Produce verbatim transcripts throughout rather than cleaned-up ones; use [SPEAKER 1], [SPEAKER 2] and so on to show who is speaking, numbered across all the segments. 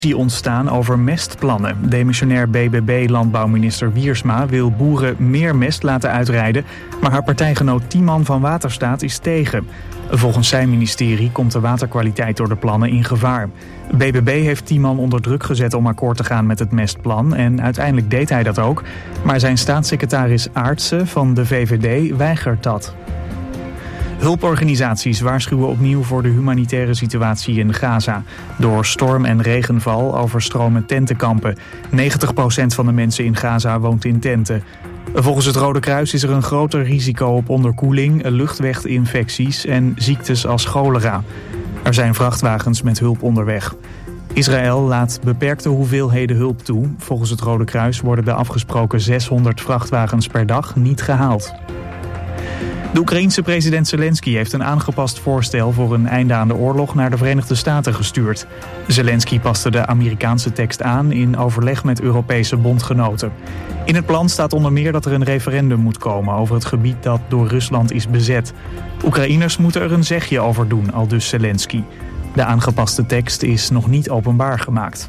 [SPEAKER 1] Die ontstaan over mestplannen. Demissionair B B B-landbouwminister Wiersma wil boeren meer mest laten uitrijden, maar haar partijgenoot Tiemann van Waterstaat is tegen. Volgens zijn ministerie komt de waterkwaliteit door de plannen in gevaar. B B B heeft Tiemann onder druk gezet om akkoord te gaan met het mestplan en uiteindelijk deed hij dat ook. Maar zijn staatssecretaris Aartsen van de V V D weigert dat. Hulporganisaties waarschuwen opnieuw voor de humanitaire situatie in Gaza. Door storm en regenval overstromen tentenkampen. negentig procent van de mensen in Gaza woont in tenten. Volgens het Rode Kruis is er een groter risico op onderkoeling, luchtweginfecties en ziektes als cholera. Er zijn vrachtwagens met hulp onderweg. Israël laat beperkte hoeveelheden hulp toe. Volgens het Rode Kruis worden de afgesproken zeshonderd vrachtwagens per dag niet gehaald. De Oekraïense president Zelensky heeft een aangepast voorstel voor een einde aan de oorlog naar de Verenigde Staten gestuurd. Zelensky paste de Amerikaanse tekst aan in overleg met Europese bondgenoten. In het plan staat onder meer dat er een referendum moet komen over het gebied dat door Rusland is bezet. Oekraïners moeten er een zegje over doen, aldus Zelensky. De aangepaste tekst is nog niet openbaar gemaakt.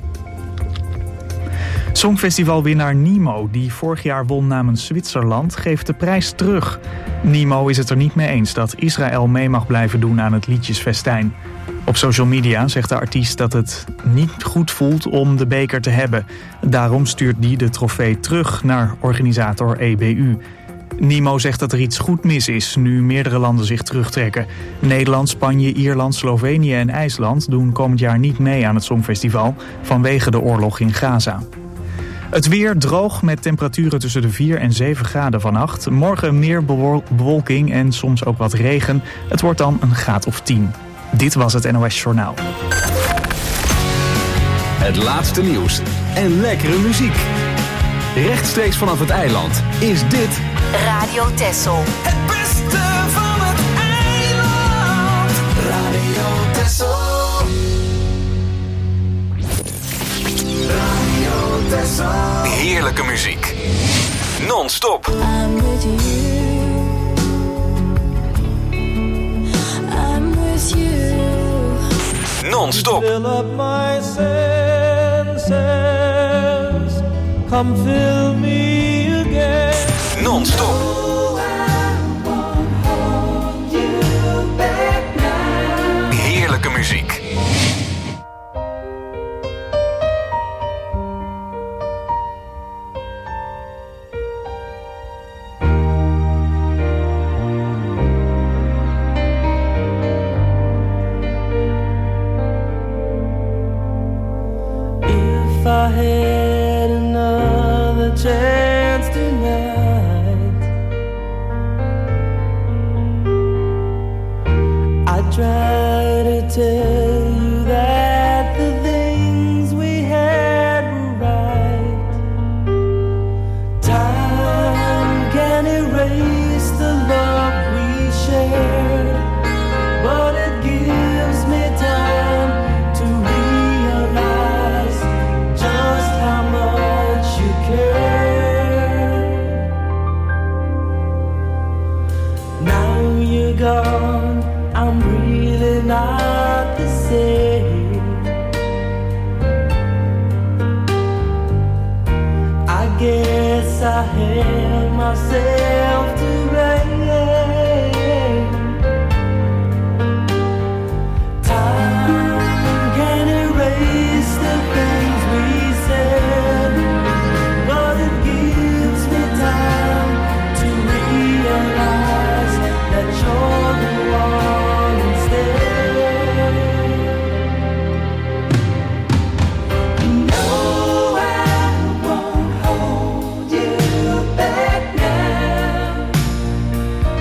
[SPEAKER 1] Songfestivalwinnaar Nemo, die vorig jaar won namens Zwitserland, geeft de prijs terug. Nemo is het er niet mee eens dat Israël mee mag blijven doen aan het liedjesfestijn. Op social media zegt de artiest dat het niet goed voelt om de beker te hebben. Daarom stuurt hij de trofee terug naar organisator E B U. Nemo zegt dat er iets goed mis is, nu meerdere landen zich terugtrekken. Nederland, Spanje, Ierland, Slovenië en IJsland doen komend jaar niet mee aan het Songfestival vanwege de oorlog in Gaza. Het weer droog met temperaturen tussen de vier en zeven graden vannacht. Morgen meer bewolking en soms ook wat regen. Het wordt dan een graad of tien. Dit was het N O S Journaal.
[SPEAKER 2] Het laatste nieuws en lekkere muziek. Rechtstreeks vanaf het eiland is dit
[SPEAKER 3] Radio Texel.
[SPEAKER 4] Het beste van het eiland. Radio Texel. Radio Texel.
[SPEAKER 2] heerlijke muziek. Non-stop.
[SPEAKER 5] I'm with you. I'm with you.
[SPEAKER 2] Non-stop.
[SPEAKER 6] Fill up my senses. Come fill me again.
[SPEAKER 2] Non-stop. Heerlijke muziek.
[SPEAKER 6] If I had another chance tonight, I'd try to tell you that the things we had were right. Time can erase the love we shared, but it gives me time to realize just how much you care. Now you're gone, I'm really not the same. I guess I held myself to blame. Time can erase the things we said, but it gives me time to realize that you're the one instead. No, I won't hold you back now.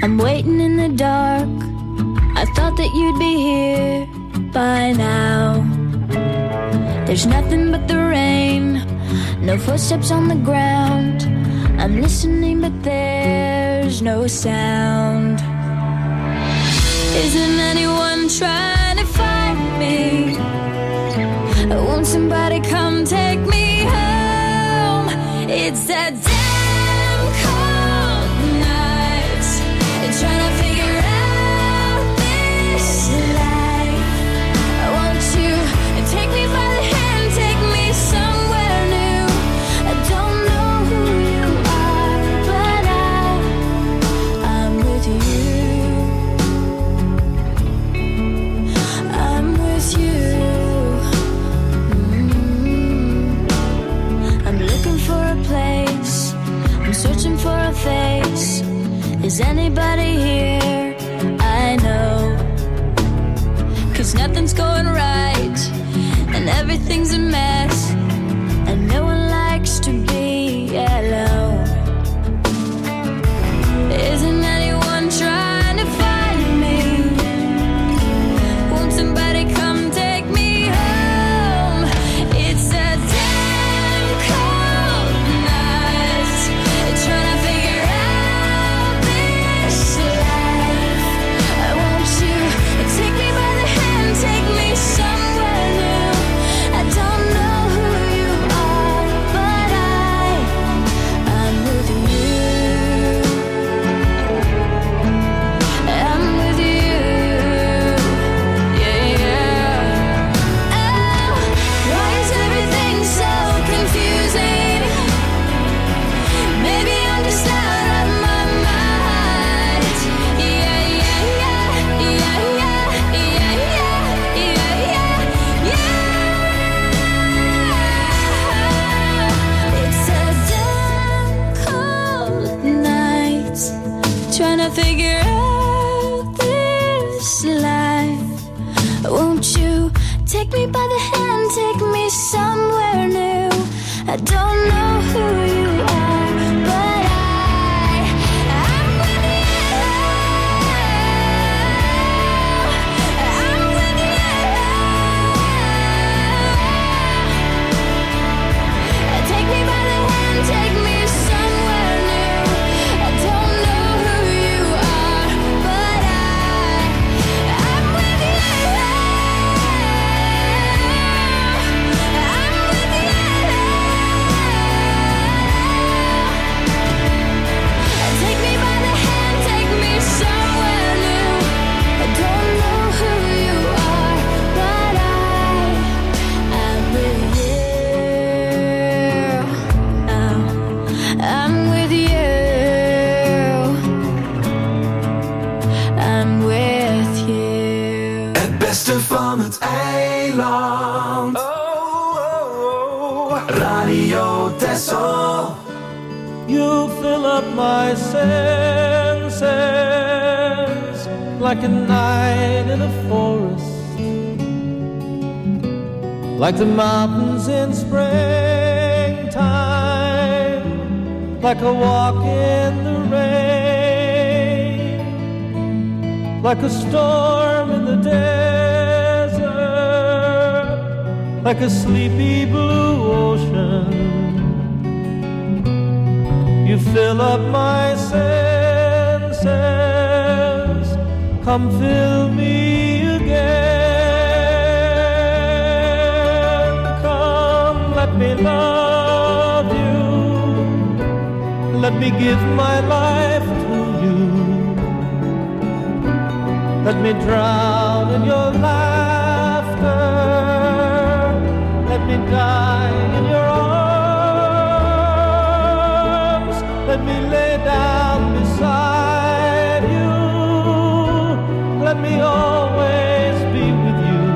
[SPEAKER 5] I'm waiting in the dark. I thought that you'd be here by now. There's nothing but the rain, no footsteps on the ground. I'm listening but there's no sound. Isn't anyone trying to find me? Won't somebody come take me home? It's that damn cold night, trying to figure out this life. Won't you take me by the hand, take me somewhere new? I don't know who you are, but I, I'm with you. I'm with you. Mm-hmm. I'm looking for a place, I'm searching for a face. Is anybody here? I know. 'Cause nothing's going right and everything's a mess, and no one likes to be alone. Isn't anyone trying to find me? Won't somebody come take me home? It's a damn cold night, trying to figure out this life. Won't you take me by the hand, take me somewhere new? I don't know who you are, but I, I'm with you. I'm with you. Yeah, yeah. Oh, why is everything so confusing? Maybe I'm just out of my mind. Yeah, yeah, yeah, yeah, yeah, yeah, yeah, yeah, yeah. It's a damn cold night, trying to figure out this life. Won't you take me by the hand, take me somewhere new? I don't know who you are, but I, I'm with you. I'm with you. Take me by the hand, take me somewhere new. I don't know who you are, but I, I'm with you. I'm with you. Take me by the hand, take me somewhere new. I don't know who you are, but I, I'm with you. Oh, I'm with you. I'm with you.
[SPEAKER 4] Het beste van het eiland. Oh, oh, oh. Radio Texel.
[SPEAKER 6] You fill up my senses like a night in a forest, like the mountains in springtime, like a walk in the rain, like a storm in the desert, like a sleepy blue ocean. You fill up my senses, come fill me again. Come, let me love you, let me give my life to you. Let me drown in your laughter, let me die in your arms, let me lay down beside you, let me always be with you.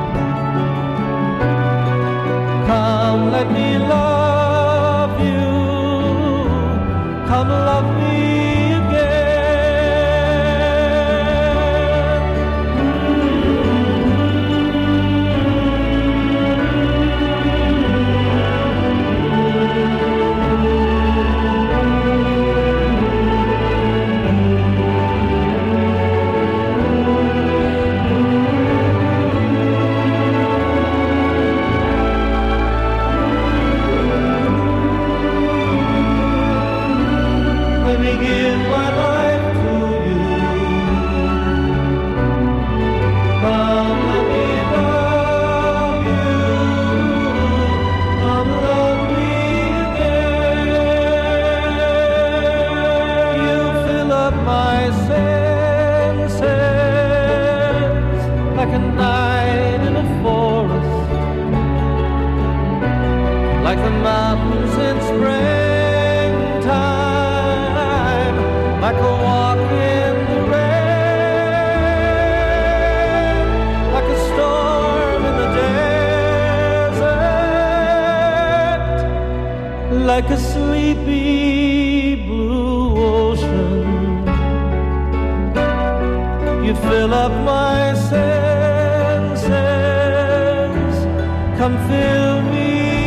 [SPEAKER 6] Come, let me love you, come love me again. my senses, like a night in a forest, like the mountains in springtime, like a walk in the rain, like a storm in the desert, like a sleepy blue ocean. You fill up my senses, come fill me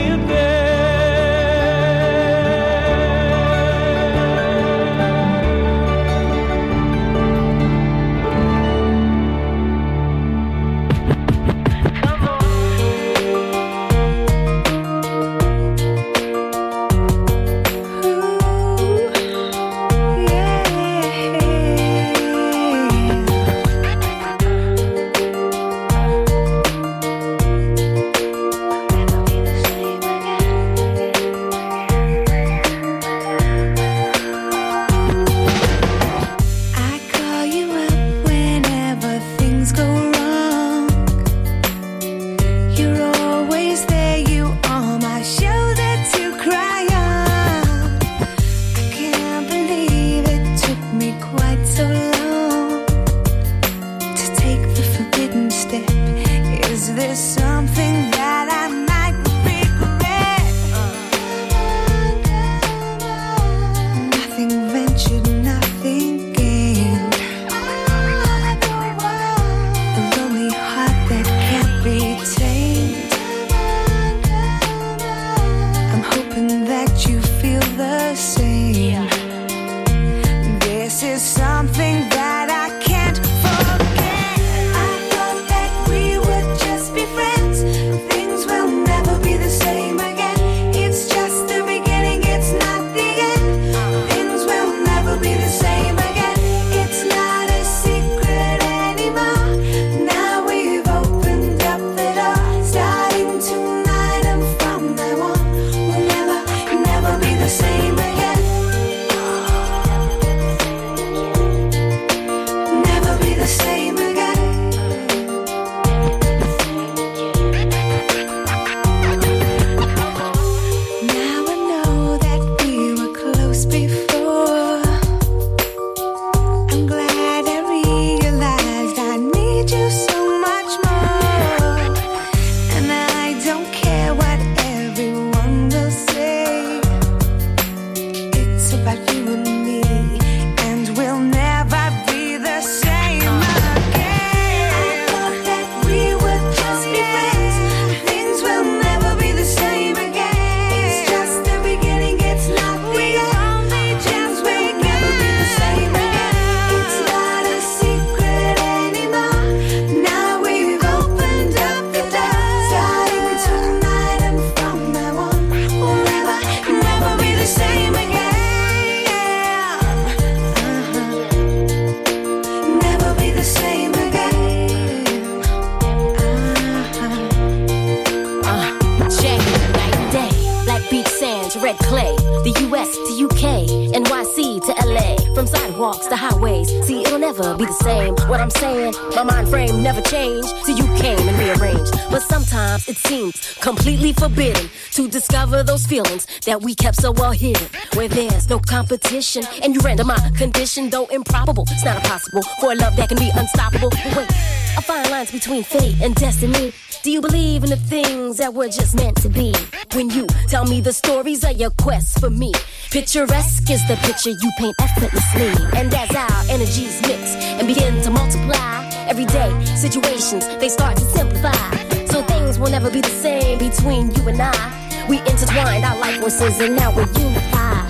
[SPEAKER 3] that we kept so well hidden, where there's no competition, and you render my condition, though improbable. It's not impossible for a love that can be unstoppable. But wait, a fine lines between fate and destiny. Do you believe in the things that were just meant to be? When you tell me the stories of your quest for me, picturesque is the picture you paint effortlessly. And as our energies mix and begin to multiply, everyday situations, they start to simplify. So things will never be the same between you and I. We intertwined our life forces and now we're unified.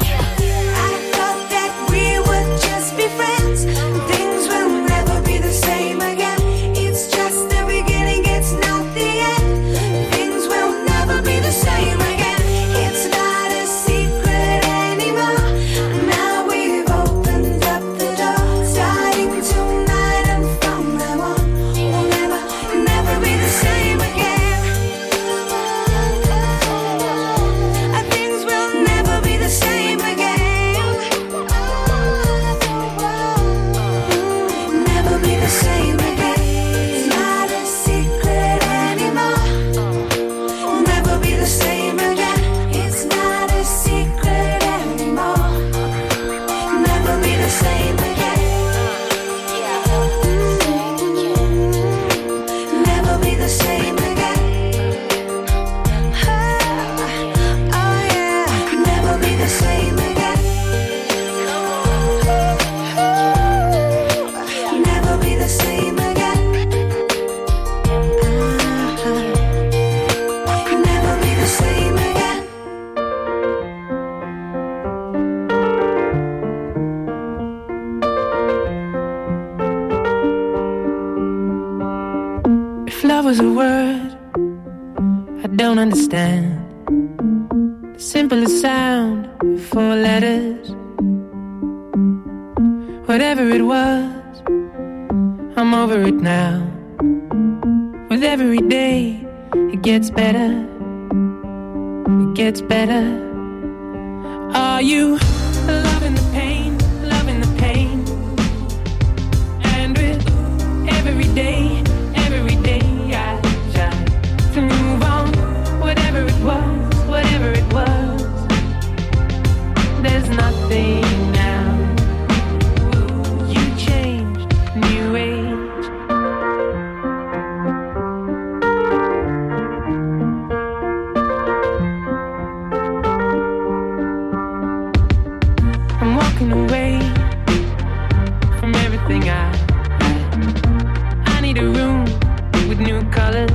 [SPEAKER 5] I thought that we would just be friends. Things will never be the same again. It's just the beginning, it's not the end. Things will never be the same again. It's not a secret anymore. Now we've opened up the door. Starting tonight and from now on, we'll never, never be the same again. Things will never be the same.
[SPEAKER 6] love was a word I don't understand. The simplest sound, four letters. Whatever it was, I'm over it now. With every day, it gets better. It gets better. Are you loving the pain, loving the pain? And with every day, every day I try to move on. Whatever it was, whatever it was, there's nothing now. You changed, new age. I'm walking away from everything I I need a room with new colors.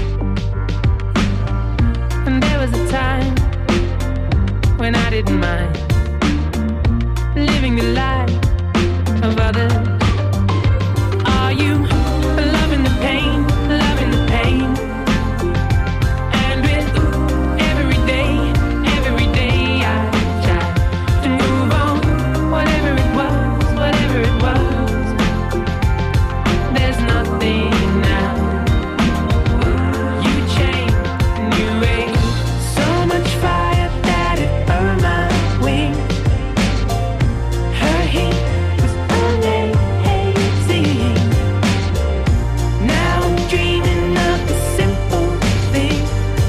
[SPEAKER 6] And there was a time when I didn't mind living the life of others. Are you loving the pain, loving the pain? And with every day, every day I try to move on. Whatever it was, whatever it was, there's nothing now. You changed, new age. So much fire that it burned my wings. Her heat was amazing. Now I'm dreaming of the simple thing.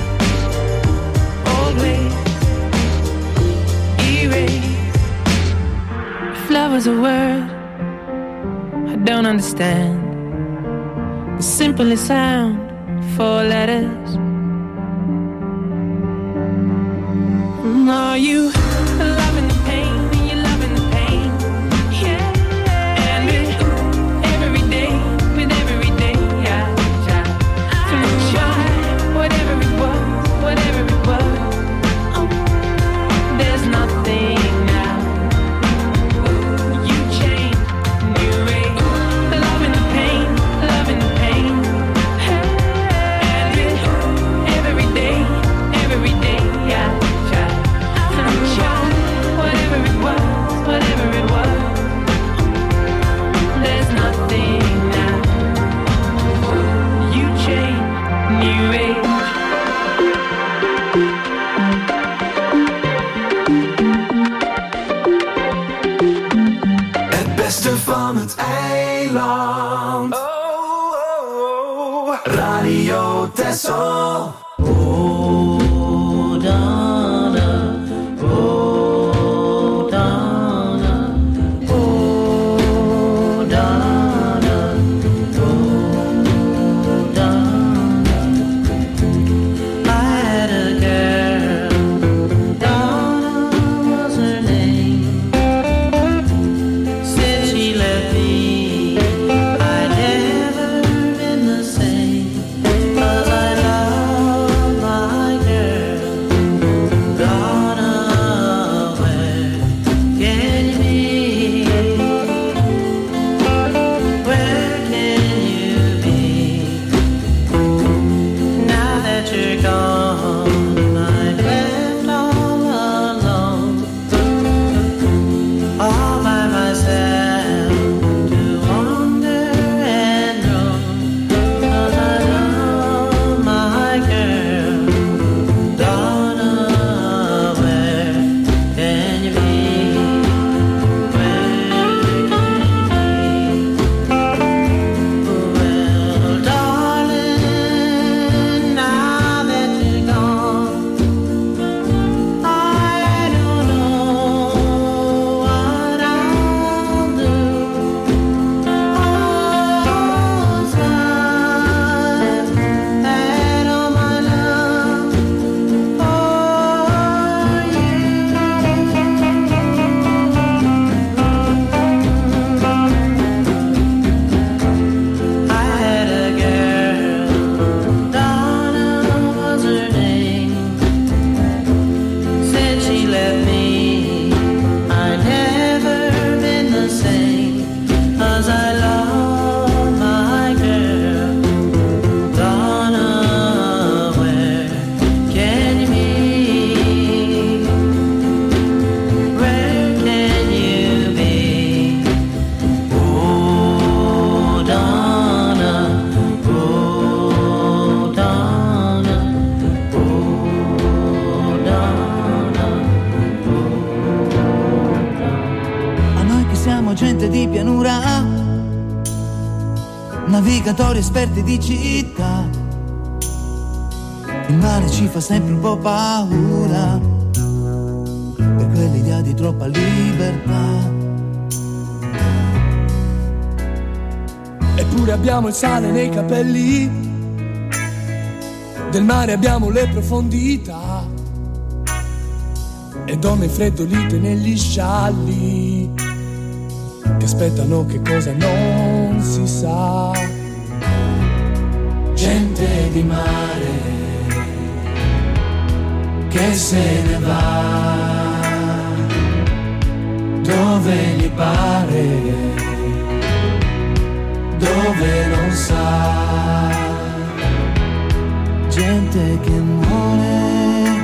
[SPEAKER 6] Always erase. If love was a word I don't understand, the simplest sound, four letters. Are you loving the pain? Are you loving the pain? Yeah. And with every day, with every day I try to move on. Whatever it was, whatever it was, oh, there's nothing now. You changed, new age. Loving the pain, loving the pain. And with every day, every day I try to move on. Whatever it was, whatever it was, there's nothing now. You changed, new age.
[SPEAKER 4] Het beste van het eiland. Oh, oh, oh. Radio Texel.
[SPEAKER 6] I'd never been the same, 'cause I love my
[SPEAKER 7] navigatori esperti di città. Il mare ci fa sempre un po' paura per quell'idea di troppa libertà.
[SPEAKER 8] Eppure abbiamo il sale nei capelli, del mare abbiamo le profondità e donne freddolite negli scialli che aspettano che cosa non si sa.
[SPEAKER 4] Gente di mare che se ne va dove gli pare, dove non sa.
[SPEAKER 7] Gente che muore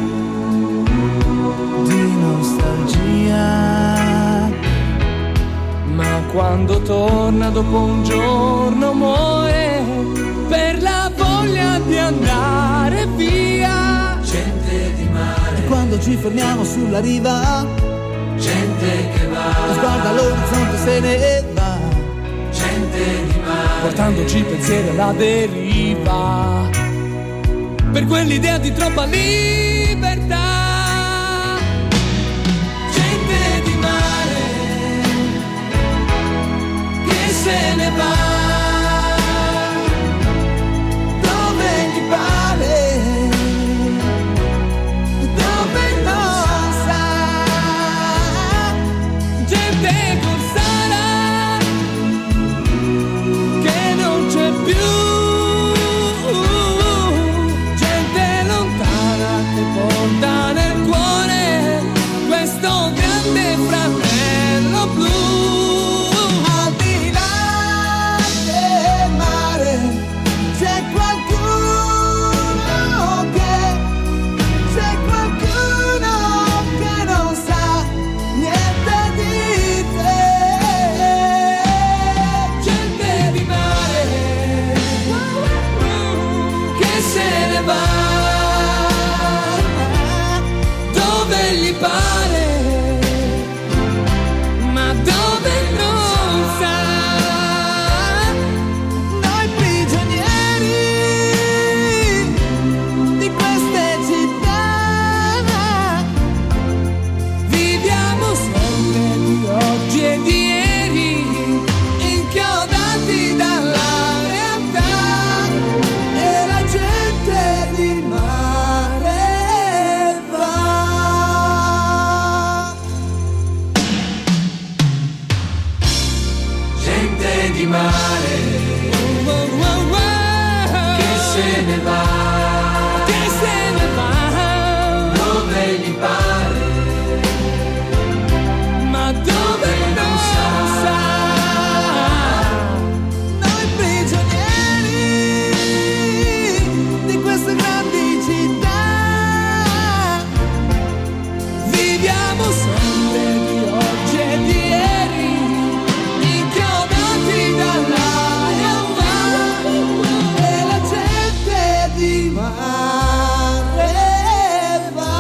[SPEAKER 7] di nostalgia,
[SPEAKER 8] ma quando torna dopo un giorno muore per la voglia di andare via.
[SPEAKER 4] Gente di mare,
[SPEAKER 7] e quando ci fermiamo sulla riva,
[SPEAKER 4] gente che va,
[SPEAKER 7] guarda l'orizzonte se ne va.
[SPEAKER 4] Gente di mare,
[SPEAKER 8] portandoci pensieri alla deriva per quell'idea di troppa libertà.
[SPEAKER 4] Gente di mare che se ne va dove gli pare, dove non sa.
[SPEAKER 8] Gente con Sara che non c'è più, porta nel cuore questo grande fratello blu.
[SPEAKER 7] Al di là del mare c'è qualcuno che, c'è qualcuno che non sa niente di te.
[SPEAKER 8] Gente di mare che se ne va gli pare, ma dove non sa.
[SPEAKER 7] Noi prigionieri di queste città
[SPEAKER 8] viviamo sempre di oggi e di ieri, inchiodati dalla realtà,
[SPEAKER 7] e la gente di mare va.
[SPEAKER 4] Gente di mare
[SPEAKER 8] oh, oh, oh, oh,
[SPEAKER 4] che se ne va,
[SPEAKER 8] che se ne va
[SPEAKER 4] dove gli pare,
[SPEAKER 8] ma dove non sa.
[SPEAKER 7] Noi prigionieri di queste grandi città
[SPEAKER 8] viviamo sempre di oggi e di ieri, inchiodati dalla realtà,
[SPEAKER 7] e la gente di mare va.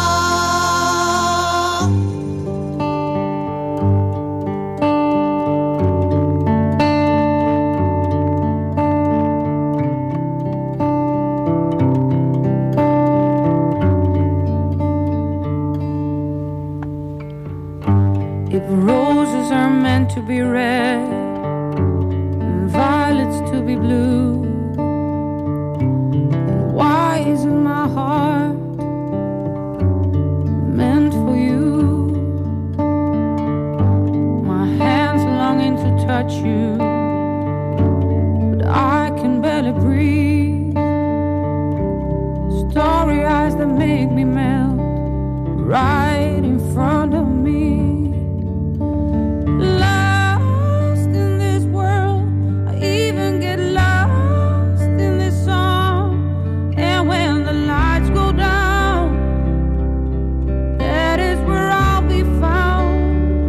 [SPEAKER 6] If roses are meant to be red and violets to be blue, then why isn't my heart meant for you? My hands longing to touch you, but I can barely breathe. Story eyes that make me melt right in front of me. Lost in this world, I even get lost in this song. And when the lights go down, that is where I'll be found.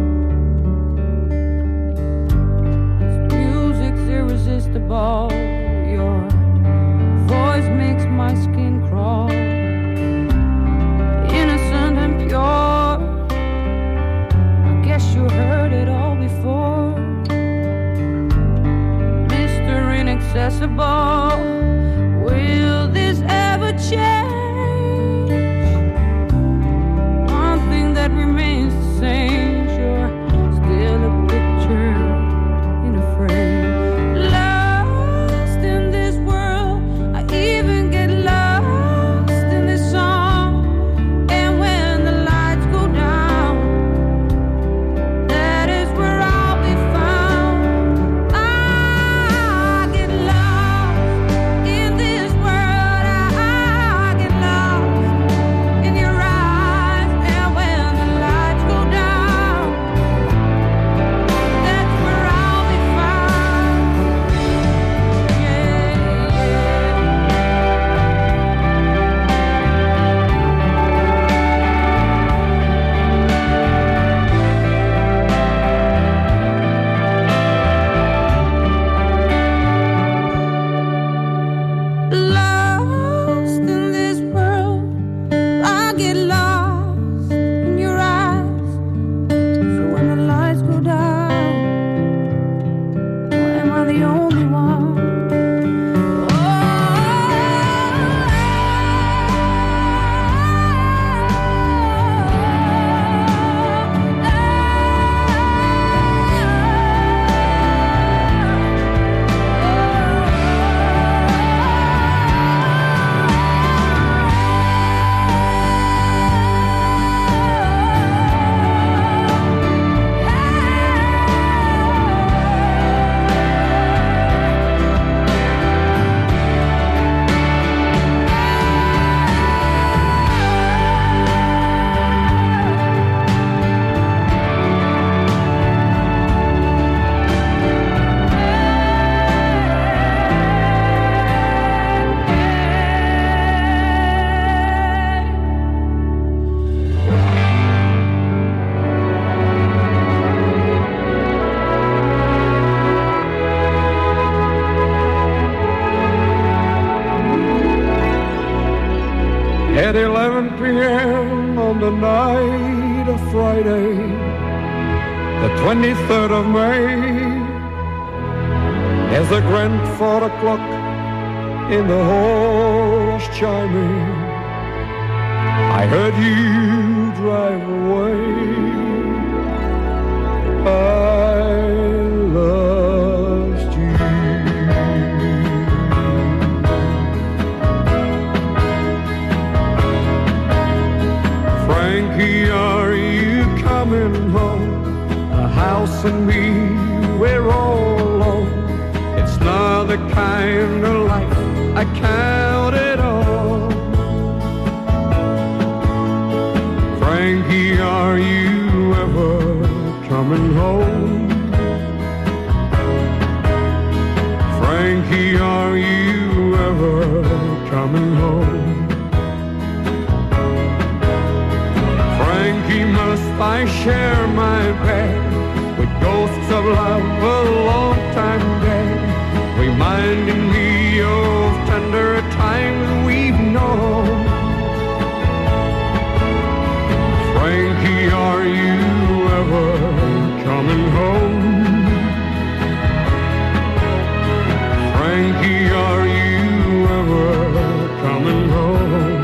[SPEAKER 6] This music's irresistible. Your voice makes my skin crawl. Innocent and pure, I guess you heard it all before. Mystery in irrepressible. Will this ever change? One thing that remains the same, sure, still a picture in a frame. Lost in this world, I even get lost in this song. And when the lights go down, that is where I'll be found. I get lost in this world, I get lost in your eyes. And when the lights go down, that's where I'll be found. Yeah, lost in this world, I get lost in your eyes. So when the lights go down, or am I the only one?
[SPEAKER 9] At eleven p.m. on the night of Friday, the twenty-third of May, as the grand four o'clock in the hall was chiming, I heard you drive away. I lost you. Frankie, are you coming home? The house and me, we're all alone. It's not the kind of life I counted on. Frankie, are you ever coming home? Frankie, are you ever coming home? Frankie, must I share my bed with ghosts of love a long time dead, reminding me of tender times we've known? Frankie, are you ever coming home? Frankie, are you ever coming home?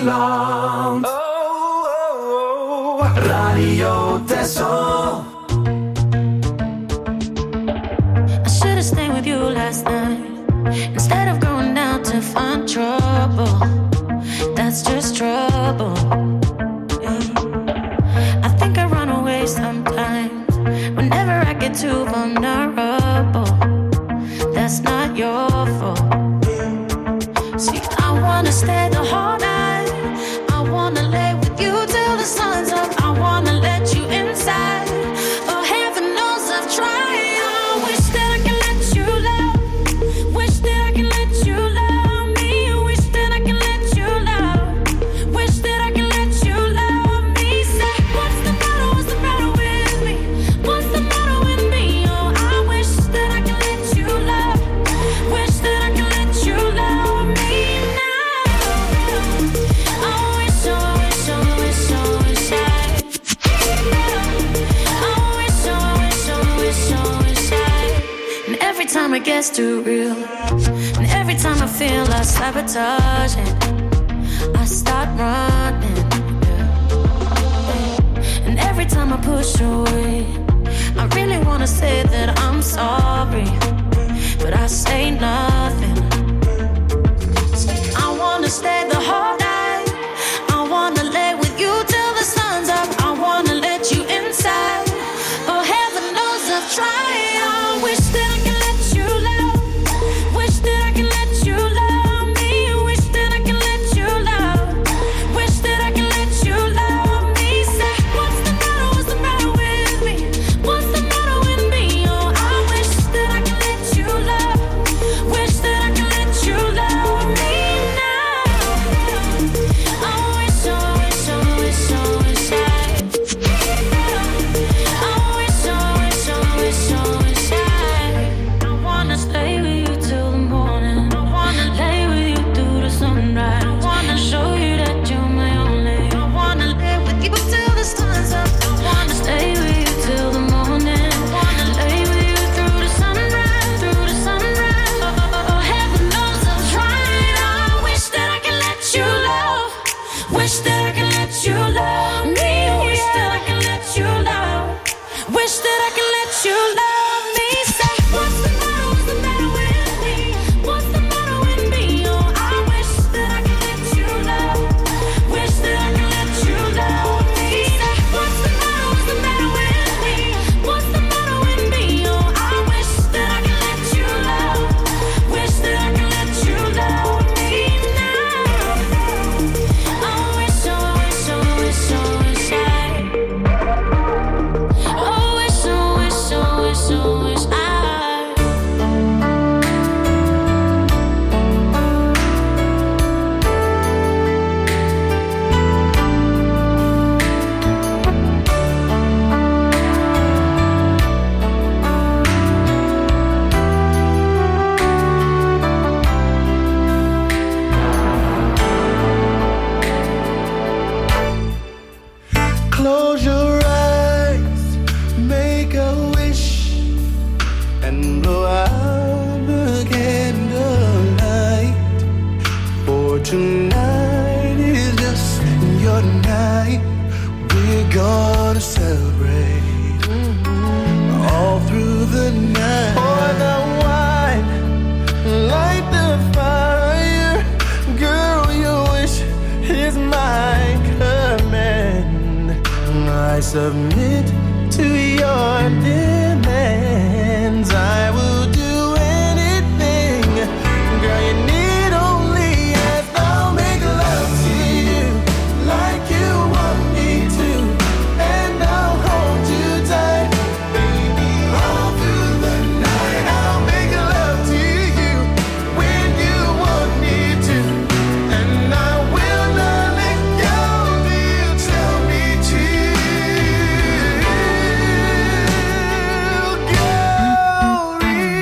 [SPEAKER 4] Nederland. Oh, oh, oh. Radio Texel.
[SPEAKER 5] I should've stayed with you last night instead of going down to find trouble. That's just trouble. Yeah. I think I run away sometimes whenever I get too vulnerable. That's not your fault. See, I wanna stay the whole night. I wanna lay with you till the sun's up. I wanna let you inside. Oh, heaven knows I've tried. I wish that I could let you love. Wish that I could let you love me. Wish that I could let you love. Wish that I could let you love me. Say, what's the matter? What's the matter with me? What's the matter with me? Oh, I wish that I could let you love. Wish that I could let you love me now. I wish, I wish, I wish, I wish I. I wish, I wish, I wish, I wish I. And every time it gets too real, and every time I feel like sabotaging, I start running. And every time I push away, I really wanna say that I'm sorry, but I say nothing. I wanna stay the whole night. I wanna lay with you till the sun's up. I wanna let you inside. Oh, heaven knows I've tried. I wish that I could let you love. Wish that I could let you love me. Wish that I could let you love. Wish that I could let you love me. Say, what's the matter? What's the matter with me? What's the matter with me? Oh, I wish that I could let you love. Wish that I could let you love me now. I wish, I wish, I wish, I wish I. I wish, I wish, I wish, I wish I. I wanna stay with you till the morning. I wanna lay with you through the sunrise. I wanna show you that you're my only. I wanna lay with you till the sun's up. I wanna stay with you till the morning. I wanna lay with you through the sunrise, through the sunrise. Oh, heaven knows I've tried. I wish that I could let you love. Wish that I could let you love me. Wish that I could let you love. Wish that I could let you love me. Say, what's the matter? What's the matter with me? What's the matter with me? Oh, I wish that I could let you love. Wish that I could let you love me. Say, what's the matter? What's the matter with me? What's the matter with me? Oh, I wish that I could let you love. Wish that I could let you love me now. I wish, I wish, I wish, I wish I. Oh, wish, I wish, I wish, I wish I.
[SPEAKER 7] Close your eyes, make a wish, and blow out the candlelight. For tonight is just your night. We're gonna celebrate all through the night. Pour the wine, light the fire. Girl, your wish is my command. I submit to your demands. I will do anything. Girl, you need only ask. I'll make love to you like you want me to, and I'll hold you tight, baby, all through the night. I'll make love to you when you want me to, and I will not let go till you tell me to. Girl,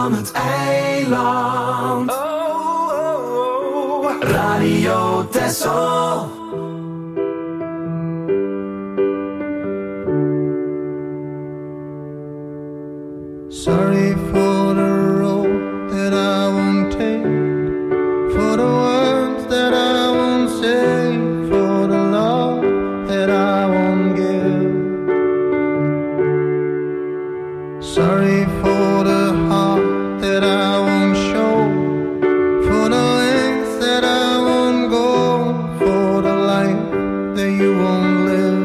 [SPEAKER 4] van het eiland. Oh, oh, oh. Radio Texel.
[SPEAKER 10] Sorry for the road that I won't take, for the words that I won't say, for the love that I won't give. Sorry for the heart that I won't show, for the lengths that I won't go, for the life that you won't live.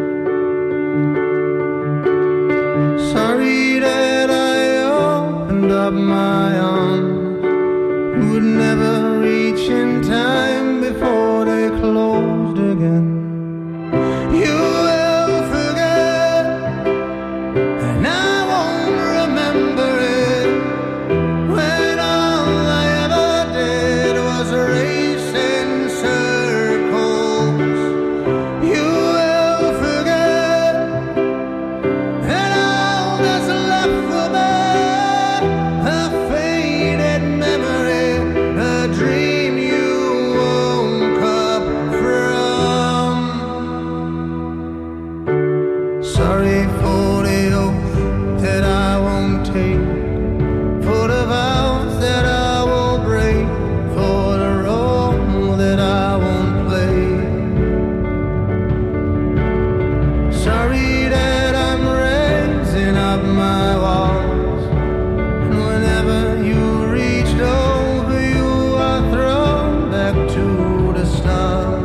[SPEAKER 10] Sorry that I opened up my arms, would never reach in time before they closed again. You will forget, and I won't remember it, when all I ever did was race in circles. You will forget, and all that's left will be a faded memory, a dream you woke up from. Sorry for the oath that I won't take, for the vows that I will break, for the role that I won't play. Sorry that I'm raising up my walls, and whenever you reached over, you are thrown back to the start.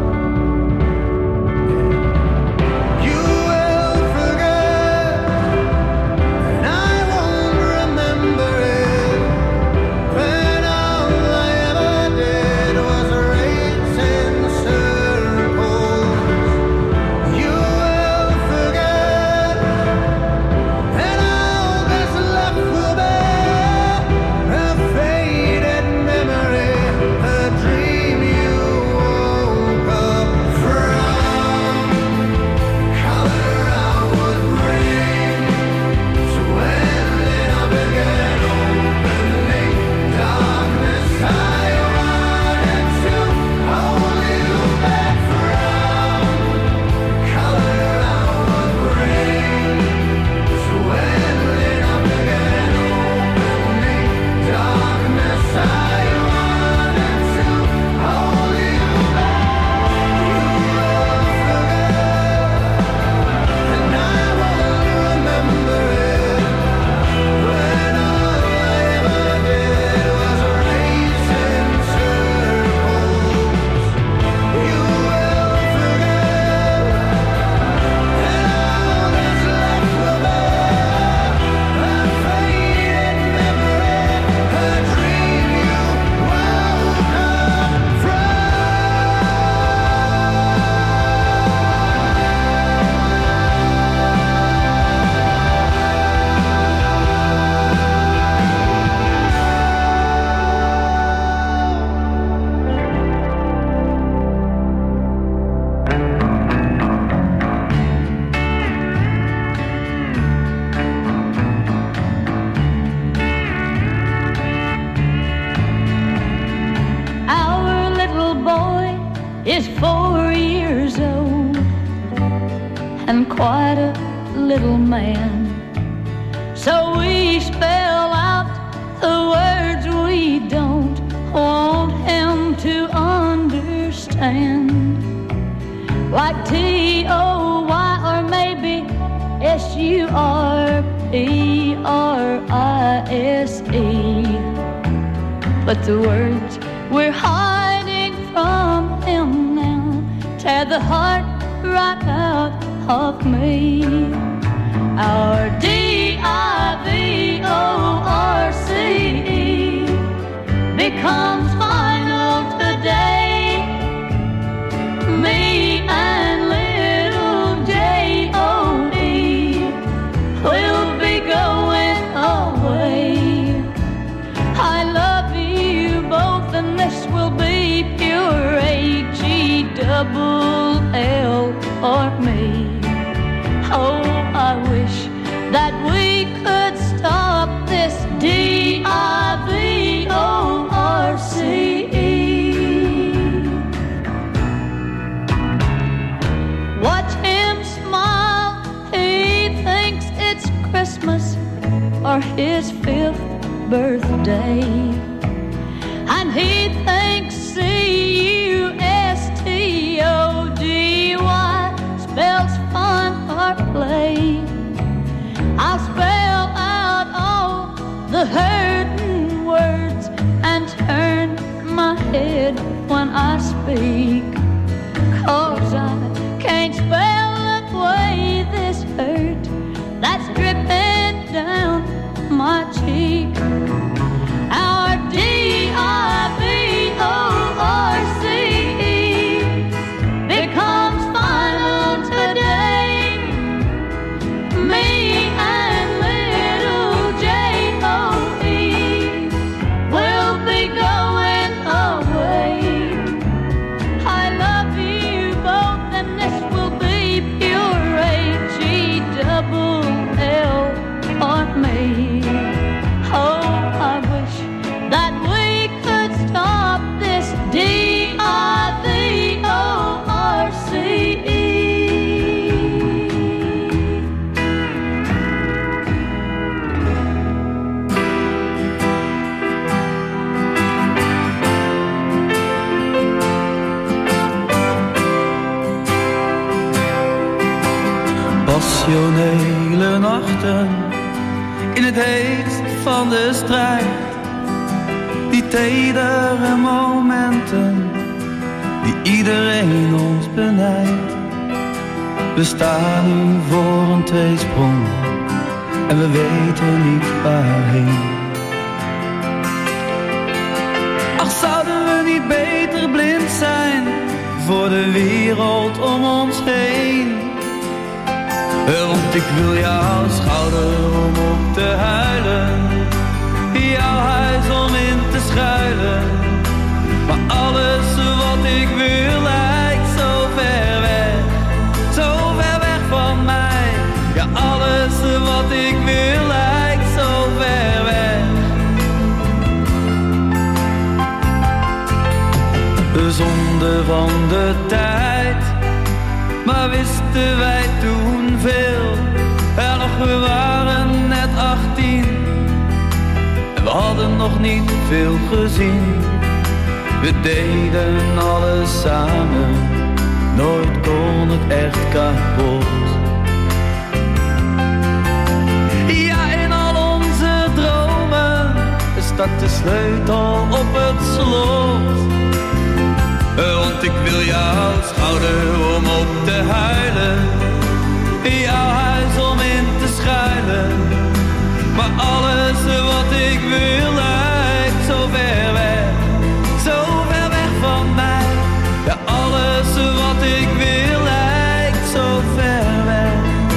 [SPEAKER 10] You will forget, and I won't remember it, when all I ever did was race in circles. You will forget, and all that's left will be a faded memory, a dream you woke up from. Color I would bring, swelling up again, opening darkness I wanted to hold you back from. Color I would bring, swelling up again, opening darkness I wanted to hold you back. You will forget, and I won't remember it, when all I ever did was race in circles. You will forget, and all that's left will be a faded memory, a dream you woke up from.
[SPEAKER 5] Our little boy is four years old and quite a little man. So we spell out the words we don't want him to understand, like T O Y or maybe S U R P R I S E. But the words we're hiding from him now tear the heart right out of me. Our D I V O R C E becomes final today. Me and little J O E will be going away. I love you both, and this will be pure H E double L for me. Oh, I wish that we could stop this
[SPEAKER 11] D I V O R C E. Watch him smile, he thinks it's Christmas or his fifth birthday. And he thinks C U S T O D Y spells fun or play. I'll spell out all the hurting words and turn my head when I speak, 'cause I can't spell away this hurt that's dripping down my cheek. Our D I V O R C E becomes final today. Me and little J O E will be going away. I love you both and this will be pure H E double L for me. Oh, I wish that we could stop this D I V O R C E.
[SPEAKER 10] Passionele nachten in het heetst van de strijd. Die tedere momenten die iedereen ons benijdt. We staan nu voor een tweesprong en we weten niet waarheen. Ach, zouden we niet beter blind zijn voor de wereld om ons heen? Want ik wil jouw schouder om op te huilen, jouw huis om in te schuilen. Maar alles wat ik wil lijkt zo ver weg, zo ver weg van mij. Ja, alles wat ik wil lijkt zo ver weg. De zonde van de tijd, maar wisten wij toen veel. En nog, we waren net achttien en we hadden nog niet veel gezien. We deden alles samen, nooit kon het echt kapot. Ja, in al onze dromen staat de sleutel op het slot. Want ik wil jouw schouder om op te huilen, jouw huis om in te schuilen. Maar alles wat ik wil lijkt zo ver weg, zo ver weg van mij. Ja, alles wat ik wil lijkt zo ver weg.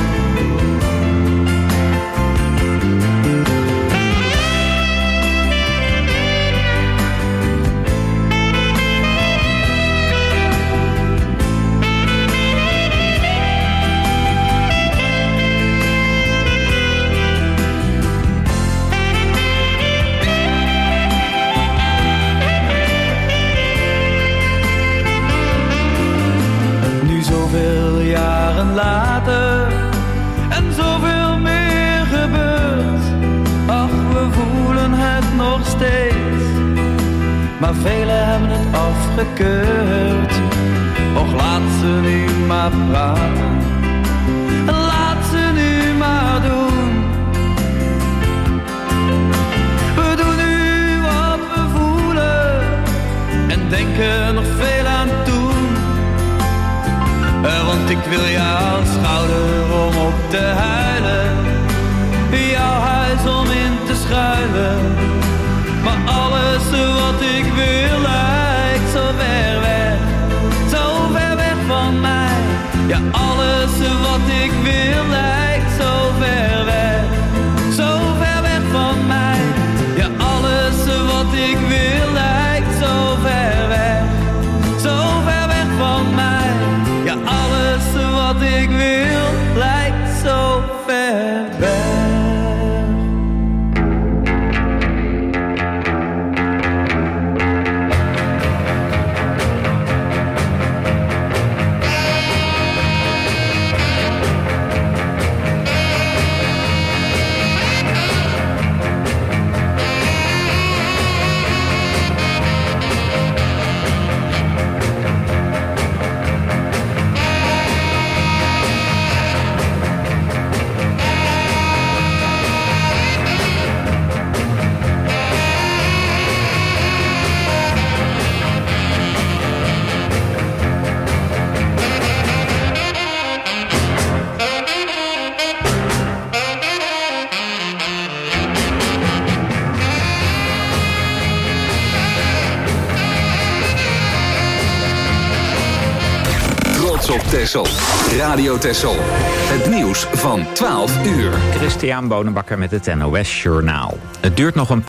[SPEAKER 10] Zoveel jaren later en zoveel meer gebeurt. Ach, we voelen het nog steeds, maar velen hebben het afgekeurd. Och, laat ze nu maar praten, laat ze nu maar doen. We doen nu wat we voelen en denken nog veel aan toen. Want ik wil jouw schouder om op te huilen, jouw huis om in te schuilen. Maar alles wat ik wil lijkt zo ver weg, zo ver weg van mij. Ja, alles wat ik wil lijkt zo ver weg, zo ver weg van mij. Ja, alles wat ik wil lijkt zo ver weg, zo ver weg van mij. Ja, alles wat ik wil lijkt zo ver weg.
[SPEAKER 2] Texel. Radio Texel. Het nieuws van twaalf uur.
[SPEAKER 12] Christian Bonenbakker met het N O S Journaal. Het duurt nog een